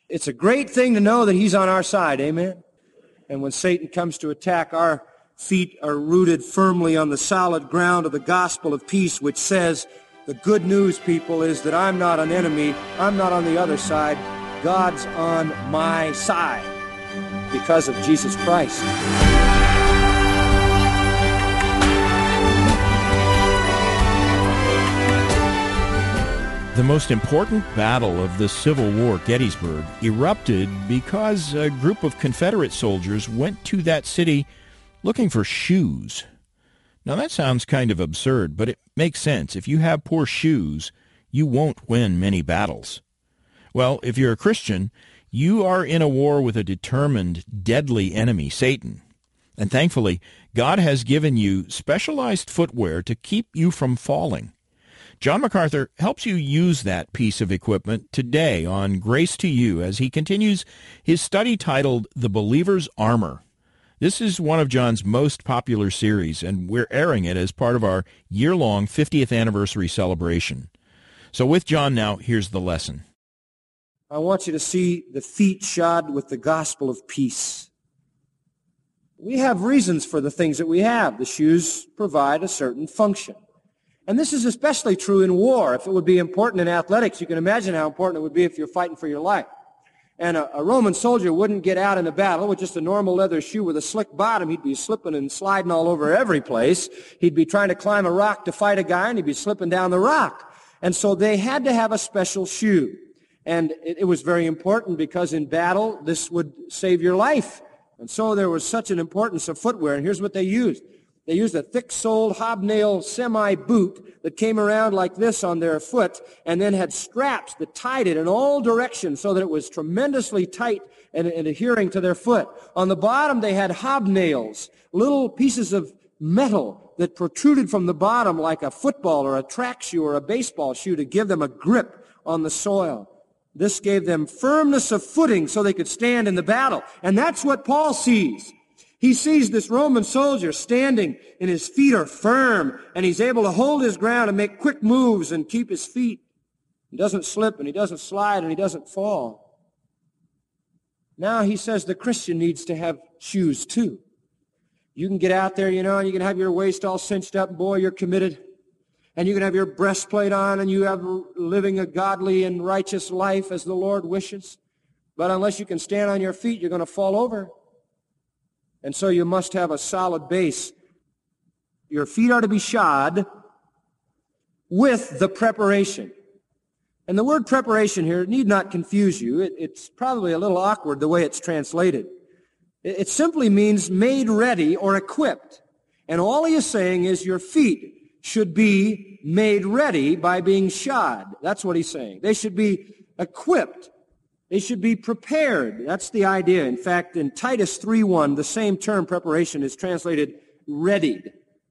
It's a great thing to know that He's on our side, amen? And when Satan comes to attack, our feet are rooted firmly on the solid ground of the gospel of peace, which says, the good news, people, is that I'm not an enemy. I'm not on the other side. God's on my side because of Jesus Christ. The most important battle of the Civil War, Gettysburg, erupted because a group of Confederate soldiers went to that city looking for shoes. Now that sounds kind of absurd, but it makes sense. If you have poor shoes, you won't win many battles. Well, if you're a Christian, you are in a war with a determined, deadly enemy, Satan. And thankfully, God has given you specialized footwear to keep you from falling. John MacArthur helps you use that piece of equipment today on Grace to You as he continues his study titled The Believer's Armor. This is one of John's most popular series, and we're airing it as part of our year-long 50th anniversary celebration. So with John now, here's the lesson. I want you to see the feet shod with the gospel of peace. We have reasons for the things that we have. The shoes provide a certain function. And this is especially true in war. If it would be important in athletics, you can imagine how important it would be if you're fighting for your life. And a Roman soldier wouldn't get out in a battle with just a normal leather shoe with a slick bottom. He'd be slipping and sliding all over every place. He'd be trying to climb a rock to fight a guy, and he'd be slipping down the rock. And so they had to have a special shoe. And it was very important because in battle, this would save your life. And so there was such an importance of footwear. And here's what they used. They used a thick-soled, hobnail semi-boot that came around like this on their foot and then had straps that tied it in all directions so that it was tremendously tight and adhering to their foot. On the bottom, they had hobnails, little pieces of metal that protruded from the bottom like a football or a track shoe or a baseball shoe to give them a grip on the soil. This gave them firmness of footing so they could stand in the battle. And that's what Paul sees. He sees this Roman soldier standing and his feet are firm and he's able to hold his ground and make quick moves and keep his feet. He doesn't slip and he doesn't slide and he doesn't fall. Now he says the Christian needs to have shoes too. You can get out there, and you can have your waist all cinched up, and boy, you're committed. And you can have your breastplate on and you have living a godly and righteous life as the Lord wishes. But unless you can stand on your feet, you're going to fall over. And so you must have a solid base. Your feet are to be shod with the preparation. And the word preparation here need not confuse you. It's probably a little awkward the way it's translated. It simply means made ready or equipped. And all he is saying is your feet should be made ready by being shod. That's what he's saying. They should be equipped. They should be prepared. That's the idea. In fact, in Titus 3:1, the same term preparation is translated readied.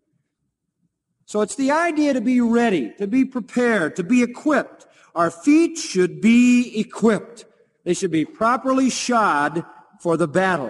So it's the idea to be ready, to be prepared, to be equipped. Our feet should be equipped. They should be properly shod for the battle.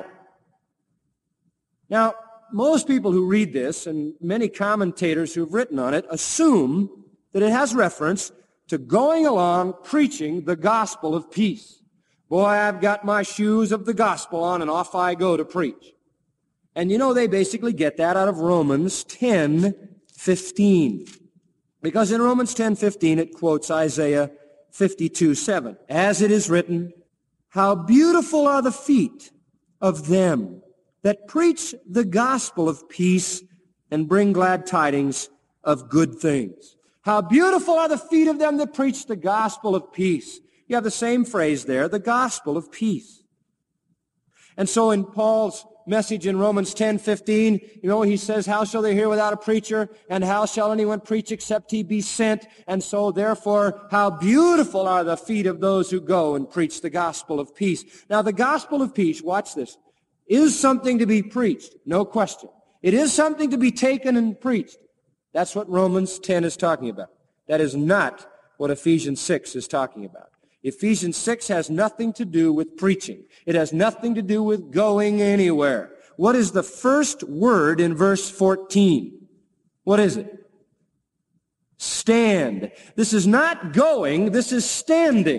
Now, most people who read this, and many commentators who have written on it, assume that it has reference to going along preaching the gospel of peace. Boy, I've got my shoes of the gospel on, and off I go to preach. And they basically get that out of Romans 10:15. Because in Romans 10:15, it quotes Isaiah 52:7. As it is written, how beautiful are the feet of them that preach the gospel of peace and bring glad tidings of good things. How beautiful are the feet of them that preach the gospel of peace. You have the same phrase there, the gospel of peace. And so in Paul's message in Romans 10:15, he says, how shall they hear without a preacher? And how shall anyone preach except he be sent? And so therefore, how beautiful are the feet of those who go and preach the gospel of peace. Now the gospel of peace, watch this, is something to be preached, no question. It is something to be taken and preached. That's what Romans 10 is talking about. That is not what Ephesians 6 is talking about. Ephesians 6 has nothing to do with preaching. It has nothing to do with going anywhere. What is the first word in verse 14? What is it? Stand. This is not going, this is standing.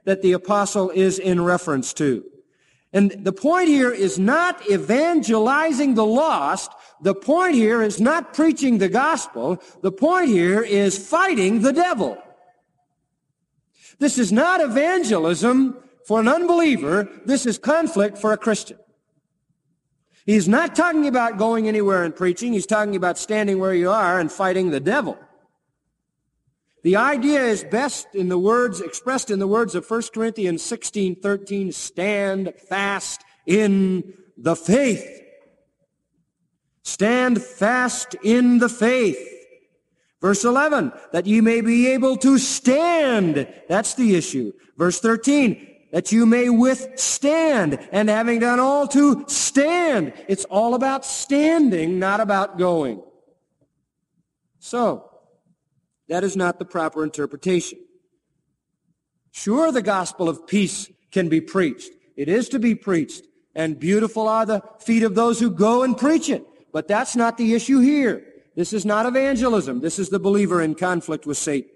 that the apostle is in reference to. And the point here is not evangelizing the lost. The point here is not preaching the gospel. The point here is fighting the devil. This is not evangelism for an unbeliever. This is conflict for a Christian. He's not talking about going anywhere and preaching. He's talking about standing where you are and fighting the devil. The idea is best in the words, expressed in the words of 1 Corinthians 16:13, stand fast in the faith. Stand fast in the faith. Verse 11, that you may be able to stand. That's the issue. Verse 13, that you may withstand, and having done all to stand. It's all about standing, not about going. So, that is not the proper interpretation. Sure, the gospel of peace can be preached. It is to be preached, and beautiful are the feet of those who go and preach it. But that's not the issue here. This is not evangelism. This is the believer in conflict with Satan.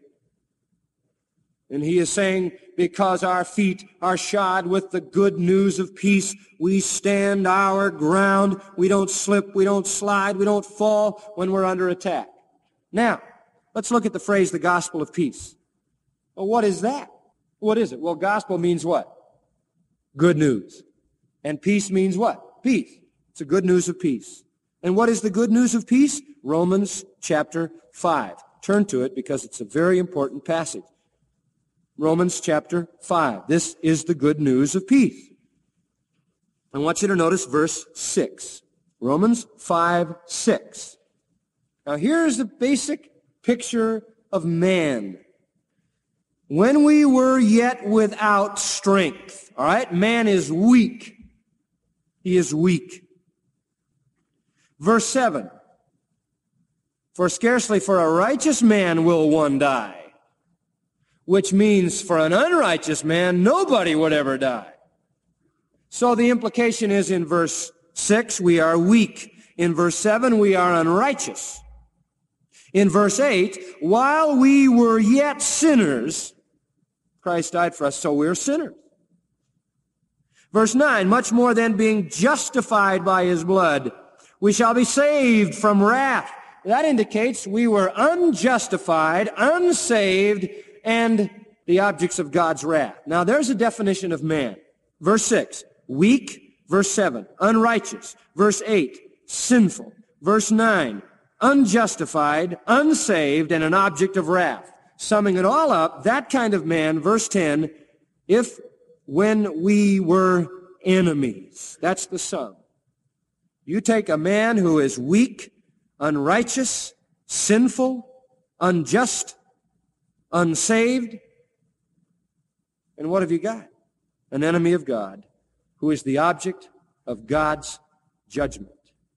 And he is saying, because our feet are shod with the good news of peace, we stand our ground. We don't slip, we don't slide, we don't fall when we're under attack. Now, let's look at the phrase, the gospel of peace. Well, what is that? What is it? Well, gospel means what? Good news. And peace means what? Peace. It's the good news of peace. And what is the good news of peace? Romans chapter 5. Turn to it because it's a very important passage. Romans chapter 5. This is the good news of peace. I want you to notice verse 6. Romans 5:6. Now here's the basic picture of man. When we were yet without strength, all right, man is weak. He is weak. Verse 7, for scarcely for a righteous man will one die, which means for an unrighteous man, nobody would ever die. So the implication is in verse 6, we are weak. In verse 7, we are unrighteous. In verse 8, while we were yet sinners, Christ died for us, so we're sinners. Verse 9, much more than being justified by his blood, we shall be saved from wrath. That indicates we were unjustified, unsaved, and the objects of God's wrath. Now there's a definition of man. Verse 6, weak. Verse 7, unrighteous. Verse 8, sinful. Verse 9, unjustified, unsaved, and an object of wrath. Summing it all up, that kind of man, verse 10, when we were enemies. That's the sum. You take a man who is weak, unrighteous, sinful, unjust, unsaved, and what have you got? An enemy of God who is the object of God's judgment.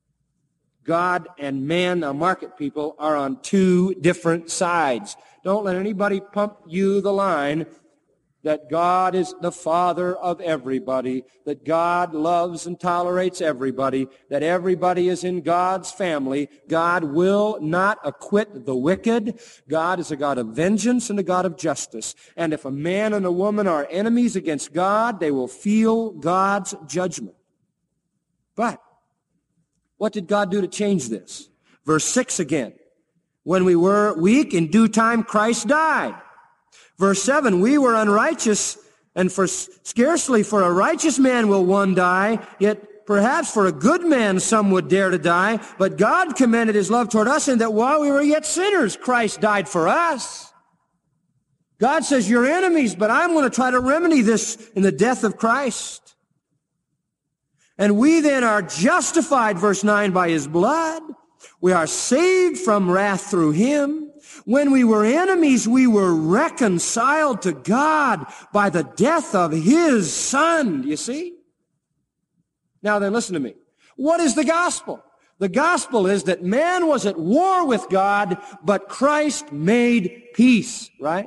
God and man, now market people, are on two different sides. Don't let anybody pump you the line that God is the Father of everybody, that God loves and tolerates everybody, that everybody is in God's family. God will not acquit the wicked. God is a God of vengeance and a God of justice. And if a man and a woman are enemies against God, they will feel God's judgment. But what did God do to change this? Verse 6 again. When we were weak, in due time Christ died. Verse 7, we were unrighteous, and scarcely for a righteous man will one die, yet perhaps for a good man some would dare to die. But God commended his love toward us in that while we were yet sinners, Christ died for us. God says, you're enemies, but I'm going to try to remedy this in the death of Christ. And we then are justified, verse 9, by his blood. We are saved from wrath through him. When we were enemies, we were reconciled to God by the death of his Son. You see? Now then, listen to me. What is the gospel? The gospel is that man was at war with God, but Christ made peace, right?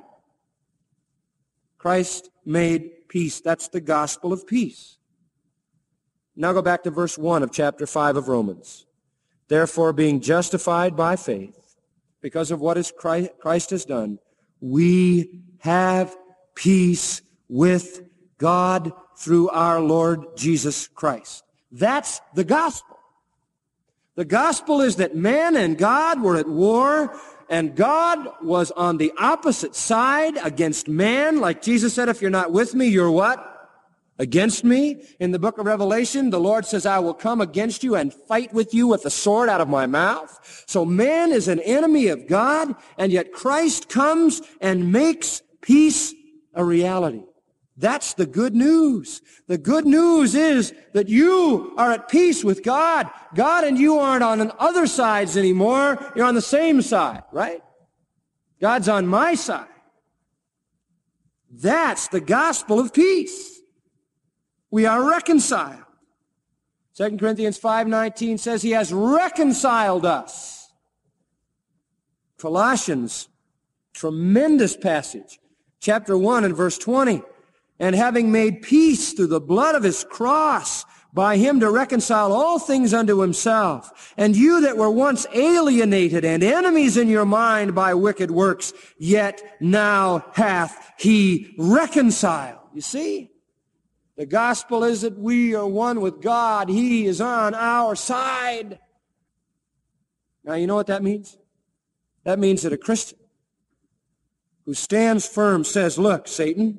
Christ made peace. That's the gospel of peace. Now go back to verse 1 of chapter 5 of Romans. Therefore, being justified by faith, because of what Christ has done, we have peace with God through our Lord Jesus Christ. That's the gospel. The gospel is that man and God were at war, and God was on the opposite side against man. Like Jesus said, if you're not with me, you're what? Against me. In the book of Revelation, the Lord says, I will come against you and fight with you with the sword out of my mouth. So man is an enemy of God, and yet Christ comes and makes peace a reality. That's the good news. The good news is that you are at peace with God. God and you aren't on other sides anymore. You're on the same side, right? God's on my side. That's the gospel of peace. We are reconciled. 2 Corinthians 5:19 says he has reconciled us. Colossians, tremendous passage. Chapter 1 and verse 20. And having made peace through the blood of his cross, by him to reconcile all things unto himself. And you that were once alienated and enemies in your mind by wicked works, yet now hath he reconciled. You see? The gospel is that we are one with God. He is on our side. Now, you know what that means? That means that a Christian who stands firm says, look, Satan,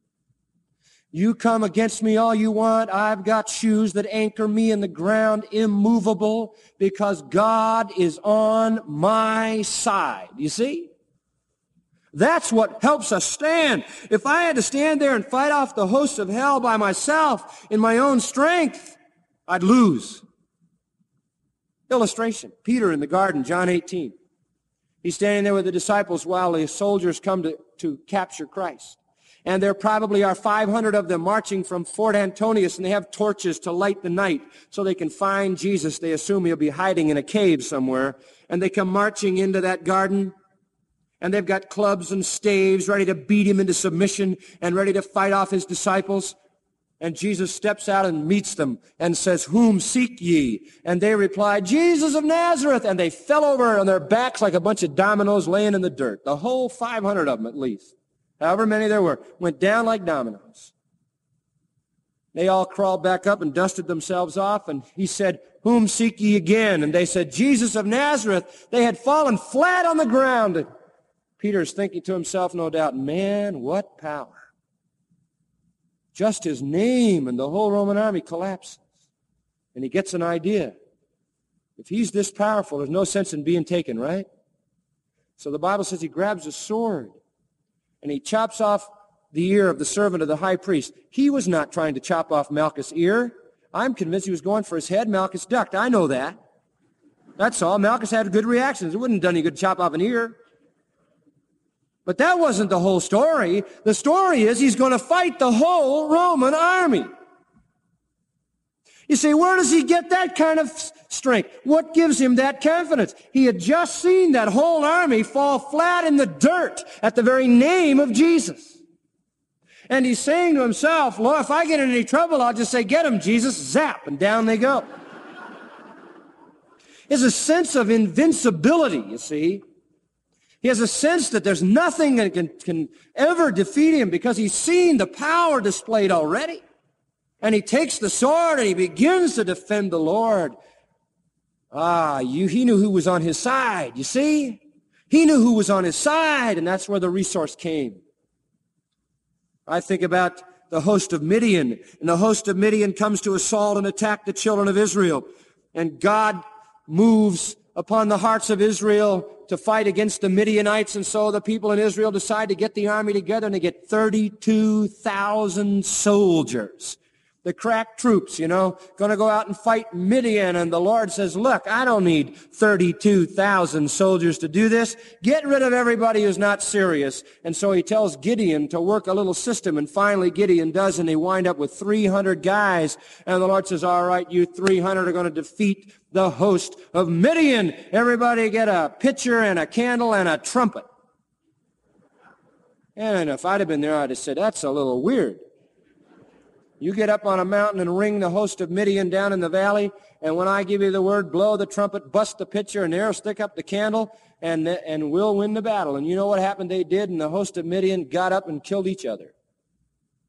you come against me all you want. I've got shoes that anchor me in the ground, immovable, because God is on my side. You see? That's what helps us stand. If I had to stand there and fight off the hosts of hell by myself in my own strength, I'd lose. Illustration. Peter in the garden, John 18. He's standing there with the disciples while the soldiers come to capture Christ. And there probably are 500 of them marching from Fort Antonius, and they have torches to light the night so they can find Jesus. They assume he'll be hiding in a cave somewhere. And they come marching into that garden, and they've got clubs and staves ready to beat him into submission and ready to fight off his disciples. And Jesus steps out and meets them and says, whom seek ye? And they reply, Jesus of Nazareth. And they fell over on their backs like a bunch of dominoes laying in the dirt. The whole 500 of them at least. However many there were, went down like dominoes. They all crawled back up and dusted themselves off, and he said, whom seek ye again? And they said, Jesus of Nazareth. They had fallen flat on the ground. And Peter's thinking to himself, no doubt, man, what power. Just his name, and the whole Roman army collapses. And he gets an idea. If he's this powerful, there's no sense in being taken, right? So the Bible says he grabs a sword, and he chops off the ear of the servant of the high priest. He was not trying to chop off Malchus' ear. I'm convinced he was going for his head. Malchus ducked. I know that. That's all. Malchus had good reactions. It wouldn't have done any good to chop off an ear. But that wasn't the whole story. The story is he's going to fight the whole Roman army. You say, where does he get that kind of strength? What gives him that confidence? He had just seen that whole army fall flat in the dirt at the very name of Jesus. And he's saying to himself, Lord, if I get in any trouble, I'll just say, get him, Jesus, zap, and down they go. There's a sense of invincibility, you see. He has a sense that there's nothing that can ever defeat him because he's seen the power displayed already. And he takes the sword and he begins to defend the Lord. He knew who was on his side, you see? He knew who was on his side, and that's where the resource came. I think about the host of Midian, and the host of Midian comes to assault and attack the children of Israel. And God moves upon the hearts of Israel to fight against the Midianites, and so the people in Israel decide to get the army together, and they get 32,000 soldiers. The crack troops, going to go out and fight Midian. And the Lord says, look, I don't need 32,000 soldiers to do this. Get rid of everybody who's not serious. And so he tells Gideon to work a little system. And finally Gideon does, and they wind up with 300 guys. And the Lord says, all right, you 300 are going to defeat the host of Midian. Everybody get a pitcher and a candle and a trumpet. And if I'd have been there, I'd have said, that's a little weird. You get up on a mountain and ring the host of Midian down in the valley, and when I give you the word, blow the trumpet, bust the pitcher, and there, stick up the candle, and we'll win the battle. And you know what happened? They did, and the host of Midian got up and killed each other.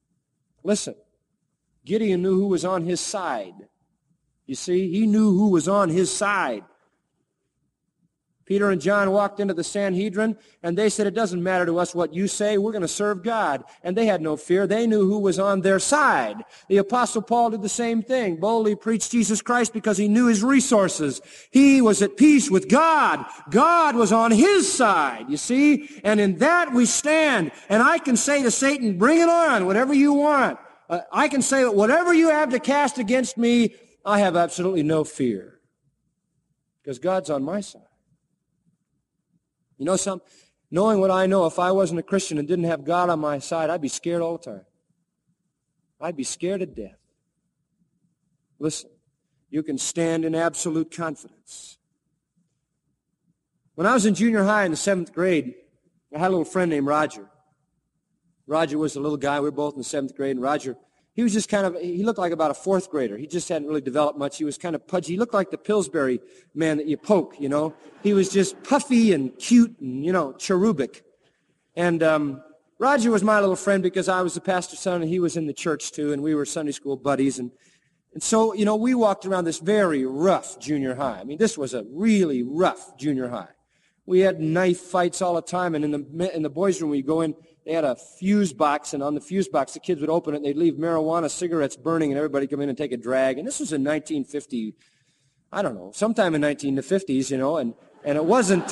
Listen, Gideon knew who was on his side. You see, he knew who was on his side. Peter and John walked into the Sanhedrin, and they said, it doesn't matter to us what you say, we're going to serve God. And they had no fear. They knew who was on their side. The Apostle Paul did the same thing, boldly preached Jesus Christ because he knew his resources. He was at peace with God. God was on his side, you see? And in that we stand. And I can say to Satan, bring it on, whatever you want. I can say that whatever you have to cast against me, I have absolutely no fear. Because God's on my side. You know something? Knowing what I know, if I wasn't a Christian and didn't have God on my side, I'd be scared all the time. I'd be scared to death. Listen, you can stand in absolute confidence. When I was in junior high in the 7th grade, I had a little friend named Roger. Roger was a little guy. We were both in the 7th grade, and Roger, he was just he looked like about a 4th grader. He just hadn't really developed much. He was kind of pudgy. He looked like the Pillsbury man that you poke, you know. He was just puffy and cute and, cherubic. And Roger was my little friend because I was the pastor's son and he was in the church too, and we were Sunday school buddies. And so, we walked around this very rough junior high. I mean, this was a really rough junior high. We had knife fights all the time, and in the boys' room we go in, they had a fuse box, and on the fuse box, the kids would open it, and they'd leave marijuana cigarettes burning, and everybody come in and take a drag. And this was in 1950, I don't know, sometime in 1950s, and it wasn't,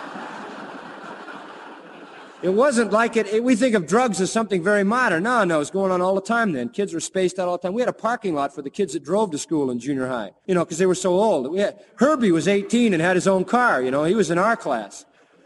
it wasn't like we think of drugs as something very modern. No, it was going on all the time then. Kids were spaced out all the time. We had a parking lot for the kids that drove to school in junior high, because they were so old. Herbie was 18 and had his own car, he was in our class.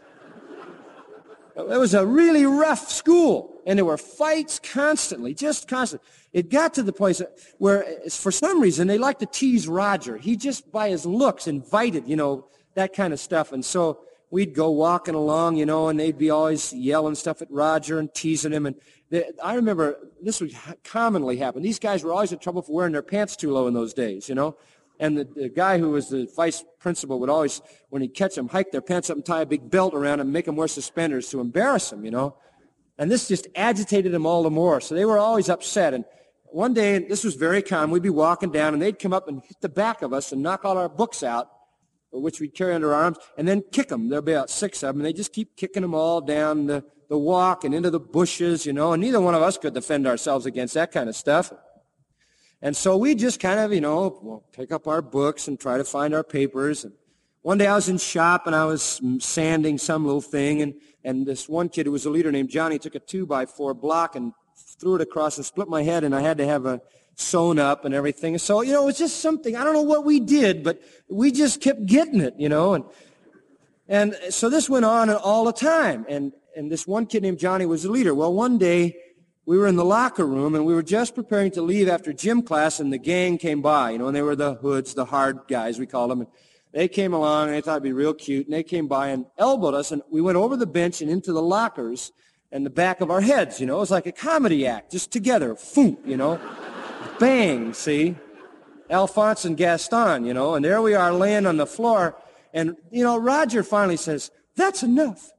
It was a really rough school, and there were fights constantly, just constantly. It got to the place where, for some reason, they liked to tease Roger. He just, by his looks, invited, that kind of stuff. And so we'd go walking along, and they'd be always yelling stuff at Roger and teasing him. And I remember this would commonly happen. These guys were always in trouble for wearing their pants too low in those days, And the guy who was the vice principal would always, when he'd catch them, hike their pants up and tie a big belt around them and make them wear suspenders to embarrass them, And this just agitated them all the more. So they were always upset. And one day, and this was very common, we'd be walking down, and they'd come up and hit the back of us and knock all our books out, which we'd carry under our arms, and then kick them. There'd be about 6 of them, and they'd just keep kicking them all down the walk and into the bushes, and neither one of us could defend ourselves against that kind of stuff. And so we just kind of, pick up our books and try to find our papers. And one day I was in shop and I was sanding some little thing, and this one kid who was a leader named Johnny took a 2x4 block and threw it across and split my head, and I had to have it sewn up and everything. So, it was just something, I don't know what we did, but we just kept getting it, And so this went on all the time. And this one kid named Johnny was the leader. Well, one day, we were in the locker room, and we were just preparing to leave after gym class, and the gang came by, and they were the hoods, the hard guys, we called them. And they came along, and they thought it'd be real cute, and they came by and elbowed us, and we went over the bench and into the lockers and the back of our heads, It was like a comedy act, just together, foom, Bang, see? Alphonse and Gaston, and there we are laying on the floor, and, Roger finally says, that's enough.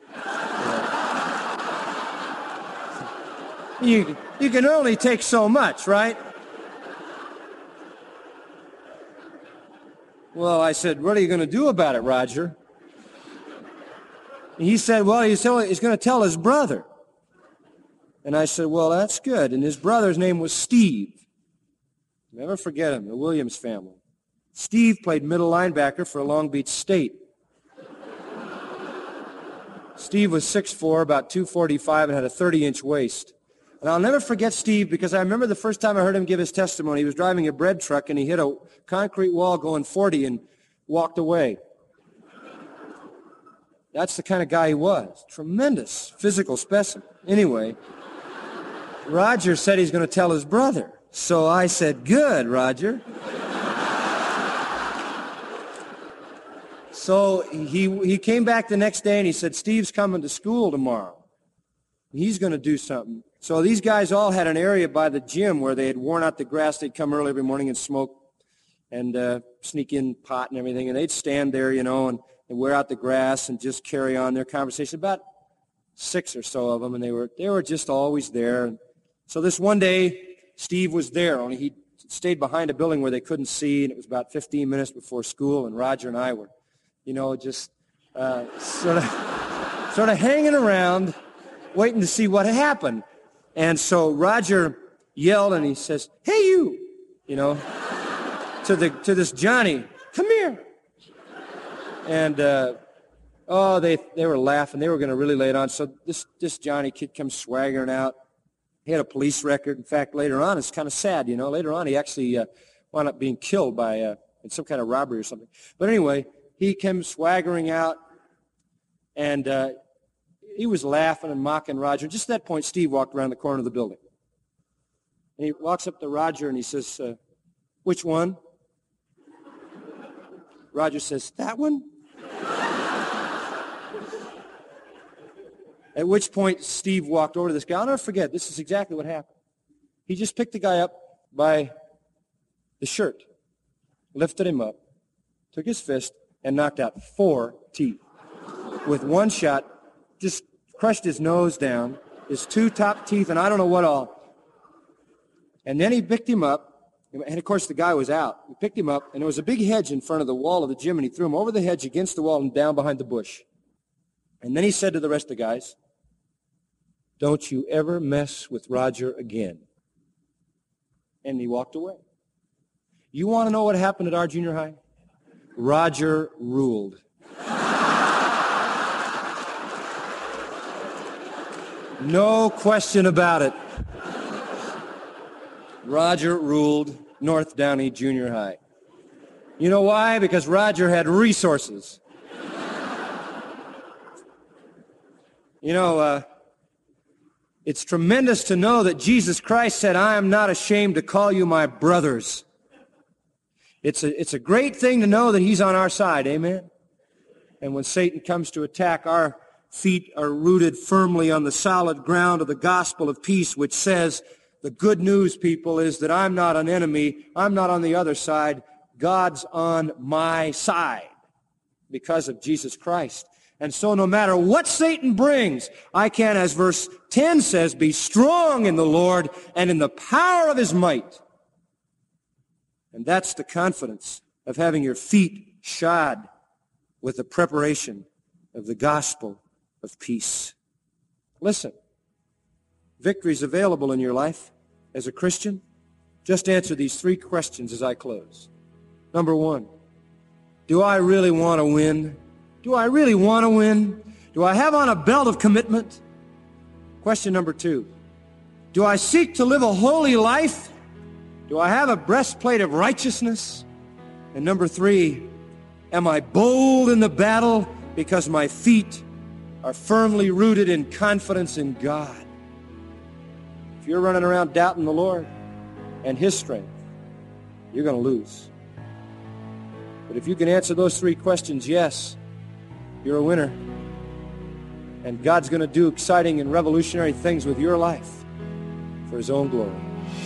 You can only take so much, right? Well, I said, what are you going to do about it, Roger? And he said, well, he's going to tell his brother. And I said, well, that's good. And his brother's name was Steve. Never forget him, the Williams family. Steve played middle linebacker for Long Beach State. Steve was 6'4", about 245, and had a 30-inch waist. And I'll never forget Steve because I remember the first time I heard him give his testimony. He was driving a bread truck, and he hit a concrete wall going 40 and walked away. That's the kind of guy he was. Tremendous physical specimen. Anyway, Roger said he's going to tell his brother. So I said, good, Roger. So he came back the next day, and he said, Steve's coming to school tomorrow. He's going to do something. So these guys all had an area by the gym where they had worn out the grass. They'd come early every morning and smoke and sneak in pot and everything. And they'd stand there, and wear out the grass and just carry on their conversation. About 6 or so of them, and they were just always there. And so this one day, Steve was there, only he stayed behind a building where they couldn't see, and it was about 15 minutes before school, and Roger and I were, just sort of hanging around, waiting to see what had happened. And so Roger yelled, and he says, "Hey, you," to this Johnny, "come here." And they were laughing. They were going to really lay it on. So this Johnny kid comes swaggering out. He had a police record. In fact, later on, it's kind of sad, Later on, he actually wound up being killed by in some kind of robbery or something. But anyway, he came swaggering out, and he was laughing and mocking Roger. Just at that point, Steve walked around the corner of the building. And he walks up to Roger, and he says, "Which one?" Roger says, "That one?" At which point, Steve walked over to this guy. I'll never forget, this is exactly what happened. He just picked the guy up by the shirt, lifted him up, took his fist, and knocked out 4 teeth. With one shot, just crushed his nose down, his 2 top teeth, and I don't know what all. And then he picked him up, and of course the guy was out. He picked him up, and there was a big hedge in front of the wall of the gym, and he threw him over the hedge against the wall and down behind the bush. And then he said to the rest of the guys, "Don't you ever mess with Roger again." And he walked away. You want to know what happened at our junior high? Roger ruled. No question about it. Roger ruled North Downey Junior High. You know why? Because Roger had resources. It's tremendous to know that Jesus Christ said, "I am not ashamed to call you my brothers." It's a great thing to know that he's on our side, amen? And when Satan comes to attack, our feet are rooted firmly on the solid ground of the gospel of peace, which says, the good news, people, is that I'm not an enemy. I'm not on the other side. God's on my side because of Jesus Christ. And so no matter what Satan brings, I can, as verse 10 says, be strong in the Lord and in the power of his might. And that's the confidence of having your feet shod with the preparation of the gospel of peace. Listen, victory is available in your life as a Christian. Just answer these 3 questions as I close. Number 1, do I really want to win? Do I really want to win? Do I have on a belt of commitment? Question number 2, do I seek to live a holy life? Do I have a breastplate of righteousness? And number 3, am I bold in the battle because my feet are firmly rooted in confidence in God? If you're running around doubting the Lord and his strength, you're going to lose. But if you can answer those 3 questions, yes, you're a winner. And God's going to do exciting and revolutionary things with your life for his own glory.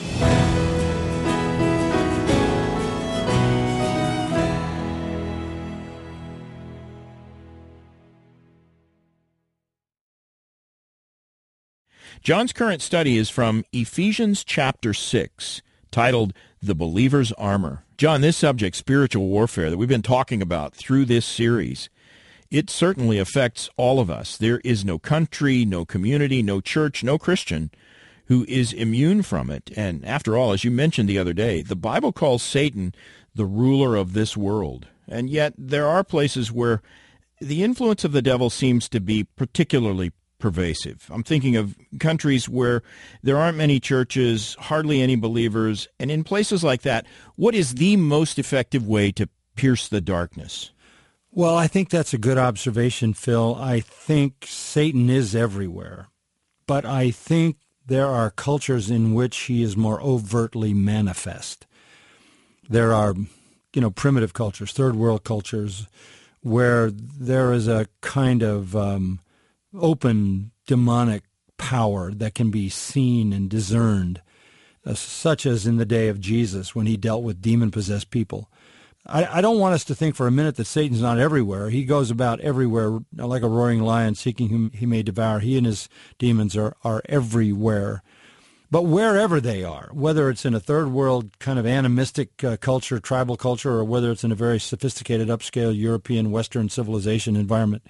John's current study is from Ephesians chapter 6, titled The Believer's Armor. John, this subject, spiritual warfare, that we've been talking about through this series, it certainly affects all of us. There is no country, no community, no church, no Christian who is immune from it. And after all, as you mentioned the other day, the Bible calls Satan the ruler of this world. And yet there are places where the influence of the devil seems to be particularly pervasive. I'm thinking of countries where there aren't many churches, hardly any believers, and in places like that, what is the most effective way to pierce the darkness? Well, I think that's a good observation, Phil. I think Satan is everywhere, but I think there are cultures in which he is more overtly manifest. There are, primitive cultures, third world cultures, where there is a kind of open demonic power that can be seen and discerned, such as in the day of Jesus when he dealt with demon-possessed people. I don't want us to think for a minute that Satan's not everywhere. He goes about everywhere like a roaring lion, seeking whom he may devour. He and his demons are everywhere. But wherever they are, whether it's in a third world kind of animistic culture, tribal culture, or whether it's in a very sophisticated, upscale European, Western civilization environment,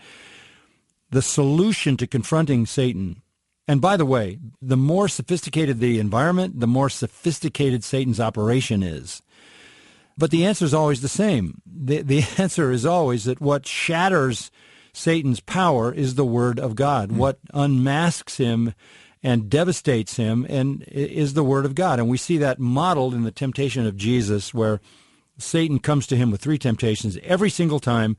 the solution to confronting Satan, and by the way, the more sophisticated the environment, the more sophisticated Satan's operation is. But the answer is always the same. The answer is always that what shatters Satan's power is the Word of God. What unmasks him and devastates him and is the Word of God. And we see that modeled in the temptation of Jesus, where Satan comes to him with 3 temptations. Every single time,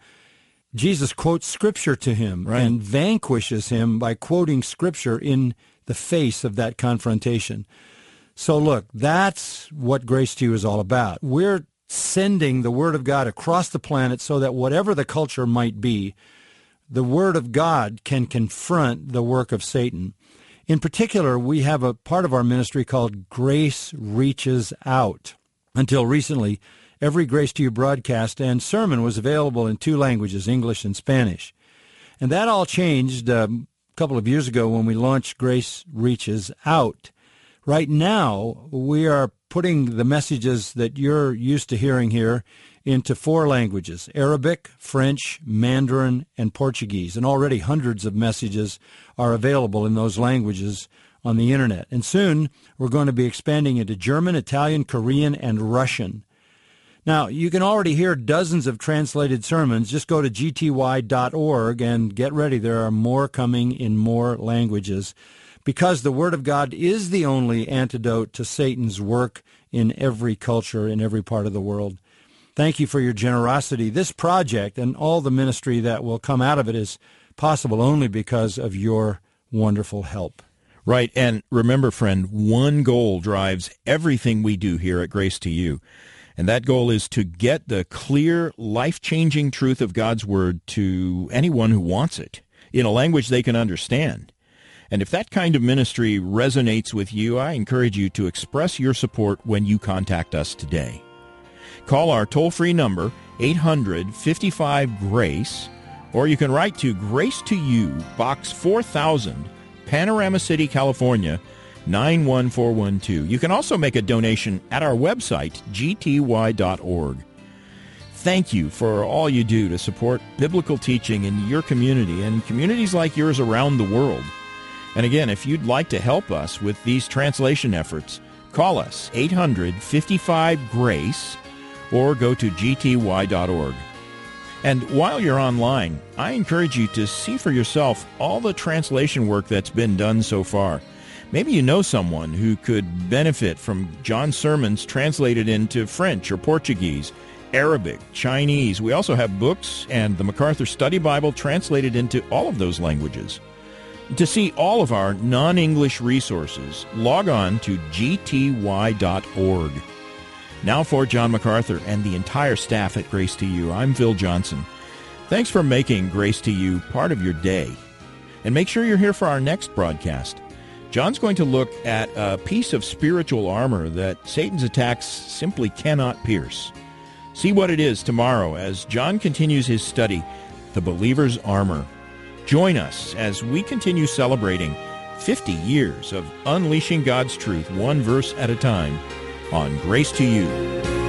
Jesus quotes Scripture to him and vanquishes him by quoting Scripture in the face of that confrontation. So look, that's what Grace to You is all about. We're sending the Word of God across the planet so that whatever the culture might be, the Word of God can confront the work of Satan. In particular, we have a part of our ministry called Grace Reaches Out. Until recently, every Grace to You broadcast and sermon was available in 2 languages, English and Spanish. And that all changed a couple of years ago when we launched Grace Reaches Out. Right now, we are putting the messages that you're used to hearing here into 4 languages: Arabic, French, Mandarin, and Portuguese. And already hundreds of messages are available in those languages on the Internet. And soon we're going to be expanding into German, Italian, Korean, and Russian. Now, you can already hear dozens of translated sermons. Just go to gty.org and get ready. There are more coming in more languages, because the Word of God is the only antidote to Satan's work in every culture, in every part of the world. Thank you for your generosity. This project and all the ministry that will come out of it is possible only because of your wonderful help. Right, and remember, friend, one goal drives everything we do here at Grace to You, and that goal is to get the clear, life-changing truth of God's Word to anyone who wants it, in a language they can understand. And if that kind of ministry resonates with you, I encourage you to express your support when you contact us today. Call our toll-free number, 800-55-GRACE, or you can write to Grace to You, Box 4000, Panorama City, California, 91412. You can also make a donation at our website, gty.org. Thank you for all you do to support biblical teaching in your community and communities like yours around the world. And again, if you'd like to help us with these translation efforts, call us, 800-55-GRACE, or go to gty.org. And while you're online, I encourage you to see for yourself all the translation work that's been done so far. Maybe you know someone who could benefit from John's sermons translated into French or Portuguese, Arabic, Chinese. We also have books and the MacArthur Study Bible translated into all of those languages. To see all of our non-English resources, log on to gty.org. Now for John MacArthur and the entire staff at Grace to You, I'm Phil Johnson. Thanks for making Grace to You part of your day. And make sure you're here for our next broadcast. John's going to look at a piece of spiritual armor that Satan's attacks simply cannot pierce. See what it is tomorrow as John continues his study, The Believer's Armor. Join us as we continue celebrating 50 years of unleashing God's truth one verse at a time on Grace to You.